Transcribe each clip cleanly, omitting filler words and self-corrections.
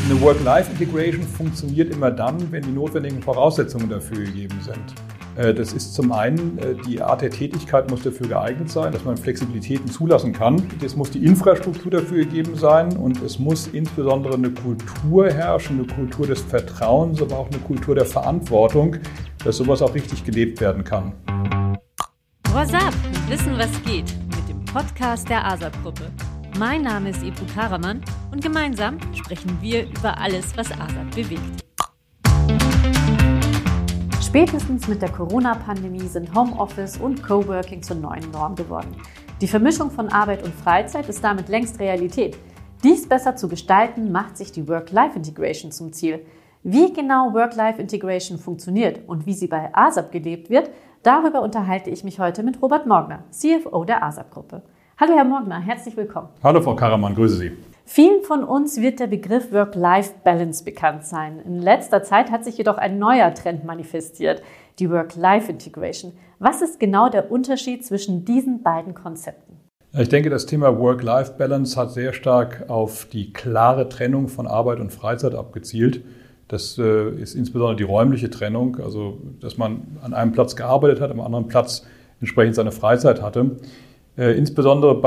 Eine Work-Life-Integration funktioniert immer dann, wenn die notwendigen Voraussetzungen dafür gegeben sind. Das ist zum einen, die Art der Tätigkeit muss dafür geeignet sein, dass man Flexibilitäten zulassen kann. Es muss die Infrastruktur dafür gegeben sein und es muss insbesondere eine Kultur herrschen, eine Kultur des Vertrauens, aber auch eine Kultur der Verantwortung, dass sowas auch richtig gelebt werden kann. What's up? Wissen, was geht? Mit dem Podcast der ASAP-Gruppe. Mein Name ist Ebru Karaman und gemeinsam sprechen wir über alles, was ASAP bewegt. Spätestens mit der Corona-Pandemie sind Homeoffice und Coworking zur neuen Norm geworden. Die Vermischung von Arbeit und Freizeit ist damit längst Realität. Dies besser zu gestalten, macht sich die Work-Life-Integration zum Ziel. Wie genau Work-Life-Integration funktioniert und wie sie bei ASAP gelebt wird, darüber unterhalte ich mich heute mit Robert Morgner, CFO der ASAP-Gruppe. Hallo Herr Morgner, herzlich willkommen. Hallo Frau Karaman, grüße Sie. Vielen von uns wird der Begriff Work-Life-Balance bekannt sein. In letzter Zeit hat sich jedoch ein neuer Trend manifestiert, die Work-Life-Integration. Was ist genau der Unterschied zwischen diesen beiden Konzepten? Ich denke, das Thema Work-Life-Balance hat sehr stark auf die klare Trennung von Arbeit und Freizeit abgezielt. Das ist insbesondere die räumliche Trennung, also dass man an einem Platz gearbeitet hat, am anderen Platz entsprechend seine Freizeit hatte. Insbesondere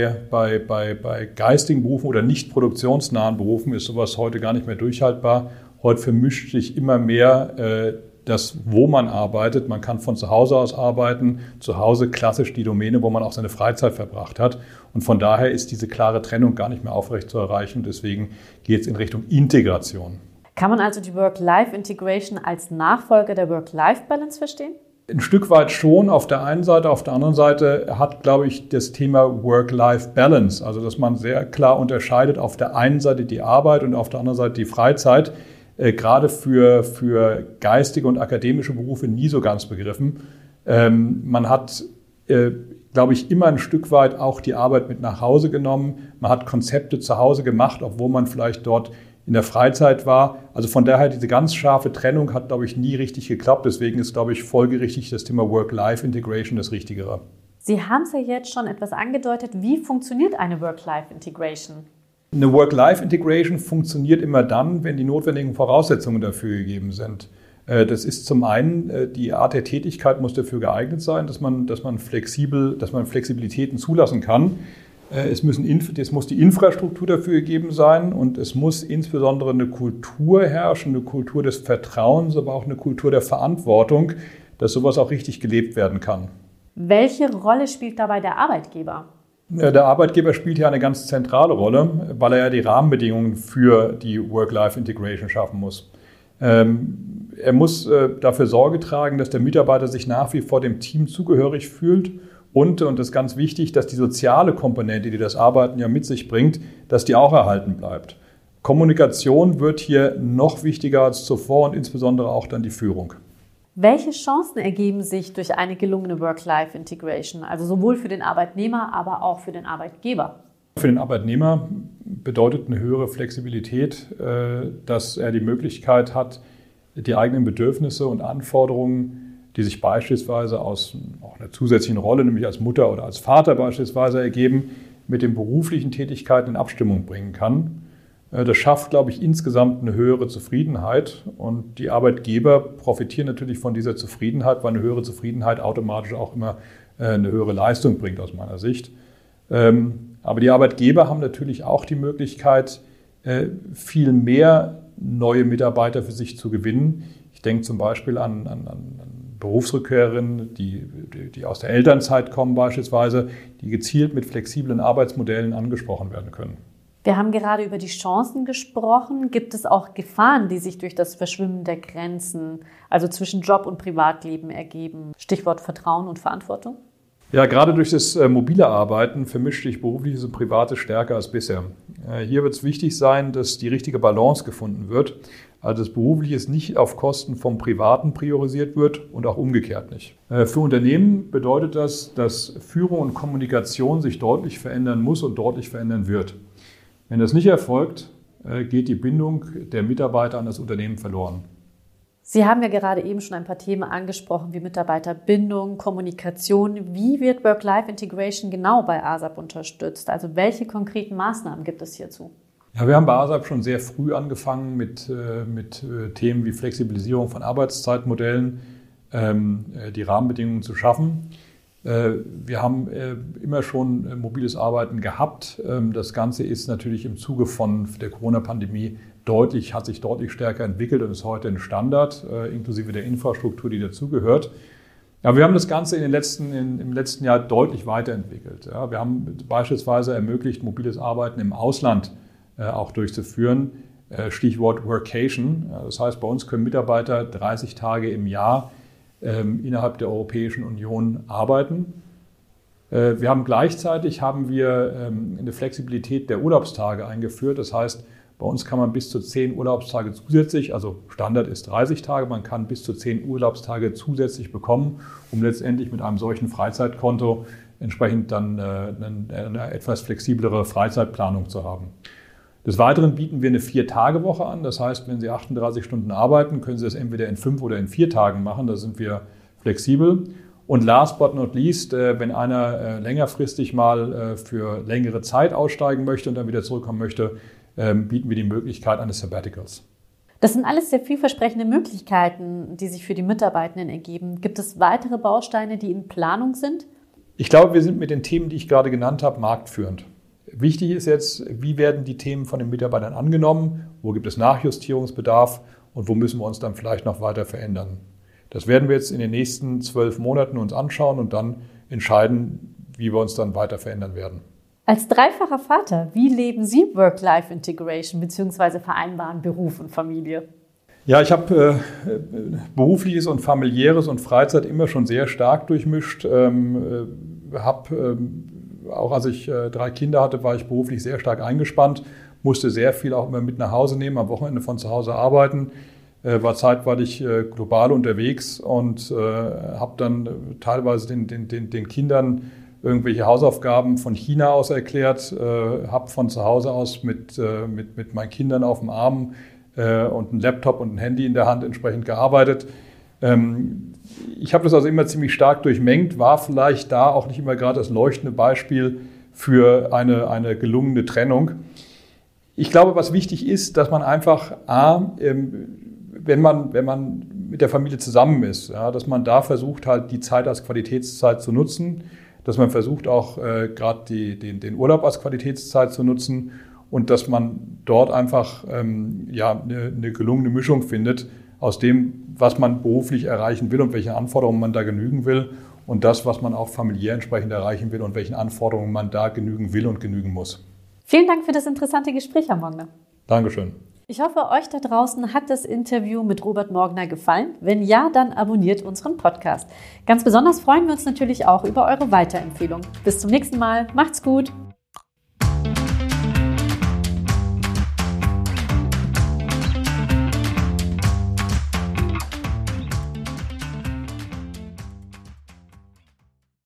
bei geistigen Berufen oder nicht produktionsnahen Berufen ist sowas heute gar nicht mehr durchhaltbar. Heute vermischt sich immer mehr das, wo man arbeitet. Man kann von zu Hause aus arbeiten, zu Hause klassisch die Domäne, wo man auch seine Freizeit verbracht hat. Und von daher ist diese klare Trennung gar nicht mehr aufrecht zu erreichen. Deswegen geht es in Richtung Integration. Kann man also die Work-Life-Integration als Nachfolger der Work-Life-Balance verstehen? Ein Stück weit schon auf der einen Seite. Auf der anderen Seite hat, glaube ich, das Thema Work-Life-Balance, also dass man sehr klar unterscheidet, auf der einen Seite die Arbeit und auf der anderen Seite die Freizeit, gerade für geistige und akademische Berufe nie so ganz begriffen. Man hat, glaube ich, immer ein Stück weit auch die Arbeit mit nach Hause genommen. Man hat Konzepte zu Hause gemacht, obwohl man vielleicht dort in der Freizeit war. Also von daher, diese ganz scharfe Trennung hat, glaube ich, nie richtig geklappt. Deswegen ist, glaube ich, folgerichtig das Thema Work-Life-Integration das Richtigere. Sie haben es ja jetzt schon etwas angedeutet. Wie funktioniert eine Work-Life-Integration? Eine Work-Life-Integration funktioniert immer dann, wenn die notwendigen Voraussetzungen dafür gegeben sind. Das ist zum einen, die Art der Tätigkeit muss dafür geeignet sein, dass man Flexibilitäten zulassen kann. Es muss die Infrastruktur dafür gegeben sein und es muss insbesondere eine Kultur herrschen, eine Kultur des Vertrauens, aber auch eine Kultur der Verantwortung, dass sowas auch richtig gelebt werden kann. Welche Rolle spielt dabei der Arbeitgeber? Der Arbeitgeber spielt hier eine ganz zentrale Rolle, weil er ja die Rahmenbedingungen für die Work-Life-Integration schaffen muss. Er muss dafür Sorge tragen, dass der Mitarbeiter sich nach wie vor dem Team zugehörig fühlt. Und das ist ganz wichtig, dass die soziale Komponente, die das Arbeiten ja mit sich bringt, dass die auch erhalten bleibt. Kommunikation wird hier noch wichtiger als zuvor und insbesondere auch dann die Führung. Welche Chancen ergeben sich durch eine gelungene Work-Life-Integration, also sowohl für den Arbeitnehmer, aber auch für den Arbeitgeber? Für den Arbeitnehmer bedeutet eine höhere Flexibilität, dass er die Möglichkeit hat, die eigenen Bedürfnisse und Anforderungen, die sich beispielsweise aus auch einer zusätzlichen Rolle, nämlich als Mutter oder als Vater beispielsweise ergeben, mit den beruflichen Tätigkeiten in Abstimmung bringen kann. Das schafft, glaube ich, insgesamt eine höhere Zufriedenheit und die Arbeitgeber profitieren natürlich von dieser Zufriedenheit, weil eine höhere Zufriedenheit automatisch auch immer eine höhere Leistung bringt aus meiner Sicht. Aber die Arbeitgeber haben natürlich auch die Möglichkeit, viel mehr neue Mitarbeiter für sich zu gewinnen. Ich denke zum Beispiel an Berufsrückkehrerinnen, die aus der Elternzeit kommen beispielsweise, die gezielt mit flexiblen Arbeitsmodellen angesprochen werden können. Wir haben gerade über die Chancen gesprochen. Gibt es auch Gefahren, die sich durch das Verschwimmen der Grenzen, also zwischen Job und Privatleben, ergeben? Stichwort Vertrauen und Verantwortung? Ja, gerade durch das mobile Arbeiten vermischt sich berufliches und privates stärker als bisher. Hier wird es wichtig sein, dass die richtige Balance gefunden wird. Also das Berufliche nicht auf Kosten vom Privaten priorisiert wird und auch umgekehrt nicht. Für Unternehmen bedeutet das, dass Führung und Kommunikation sich deutlich verändern muss und deutlich verändern wird. Wenn das nicht erfolgt, geht die Bindung der Mitarbeiter an das Unternehmen verloren. Sie haben ja gerade eben schon ein paar Themen angesprochen, wie Mitarbeiterbindung, Kommunikation. Wie wird Work-Life-Integration genau bei ASAP unterstützt? Also welche konkreten Maßnahmen gibt es hierzu? Ja, wir haben bei ASAP schon sehr früh angefangen mit Themen wie Flexibilisierung von Arbeitszeitmodellen, die Rahmenbedingungen zu schaffen. Wir haben immer schon mobiles Arbeiten gehabt. Das Ganze ist natürlich im Zuge von der Corona-Pandemie hat sich deutlich stärker entwickelt und ist heute ein Standard, inklusive der Infrastruktur, die dazugehört. Ja, wir haben das Ganze im letzten Jahr deutlich weiterentwickelt. Ja, wir haben beispielsweise ermöglicht, mobiles Arbeiten im Ausland auch durchzuführen. Stichwort Workation. Das heißt, bei uns können Mitarbeiter 30 Tage im Jahr innerhalb der Europäischen Union arbeiten. Gleichzeitig haben wir eine Flexibilität der Urlaubstage eingeführt. Das heißt, bei uns kann man bis zu 10 Urlaubstage zusätzlich, also Standard ist 30 Tage, man kann bis zu 10 Urlaubstage zusätzlich bekommen, um letztendlich mit einem solchen Freizeitkonto entsprechend dann eine etwas flexiblere Freizeitplanung zu haben. Des Weiteren bieten wir eine 4-Tage-Woche an. Das heißt, wenn Sie 38 Stunden arbeiten, können Sie das entweder in 5 oder in 4 Tagen machen. Da sind wir flexibel. Und last but not least, wenn einer längerfristig mal für längere Zeit aussteigen möchte und dann wieder zurückkommen möchte, bieten wir die Möglichkeit eines Sabbaticals. Das sind alles sehr vielversprechende Möglichkeiten, die sich für die Mitarbeitenden ergeben. Gibt es weitere Bausteine, die in Planung sind? Ich glaube, wir sind mit den Themen, die ich gerade genannt habe, marktführend. Wichtig ist jetzt, wie werden die Themen von den Mitarbeitern angenommen, wo gibt es Nachjustierungsbedarf und wo müssen wir uns dann vielleicht noch weiter verändern. Das werden wir jetzt in den nächsten 12 Monaten uns anschauen und dann entscheiden, wie wir uns dann weiter verändern werden. Als dreifacher Vater, wie leben Sie Work-Life-Integration bzw. vereinbaren Beruf und Familie? Ja, ich habe berufliches und familiäres und Freizeit immer schon sehr stark durchmischt. Auch als ich 3 Kinder hatte, war ich beruflich sehr stark eingespannt, musste sehr viel auch immer mit nach Hause nehmen, am Wochenende von zu Hause arbeiten, war zeitweilig global unterwegs und habe dann teilweise den Kindern irgendwelche Hausaufgaben von China aus erklärt, habe von zu Hause aus mit meinen Kindern auf dem Arm und einem Laptop und ein Handy in der Hand entsprechend gearbeitet. Ich habe das also immer ziemlich stark durchmengt, war vielleicht da auch nicht immer gerade das leuchtende Beispiel für eine gelungene Trennung. Ich glaube, was wichtig ist, dass man einfach wenn man mit der Familie zusammen ist, ja, dass man da versucht, halt die Zeit als Qualitätszeit zu nutzen, dass man versucht auch gerade den Urlaub als Qualitätszeit zu nutzen und dass man dort einfach eine gelungene Mischung findet aus dem, was man beruflich erreichen will und welchen Anforderungen man da genügen will und das, was man auch familiär entsprechend erreichen will und welchen Anforderungen man da genügen will und genügen muss. Vielen Dank für das interessante Gespräch, Herr Morgner. Dankeschön. Ich hoffe, euch da draußen hat das Interview mit Robert Morgner gefallen. Wenn ja, dann abonniert unseren Podcast. Ganz besonders freuen wir uns natürlich auch über eure Weiterempfehlung. Bis zum nächsten Mal. Macht's gut.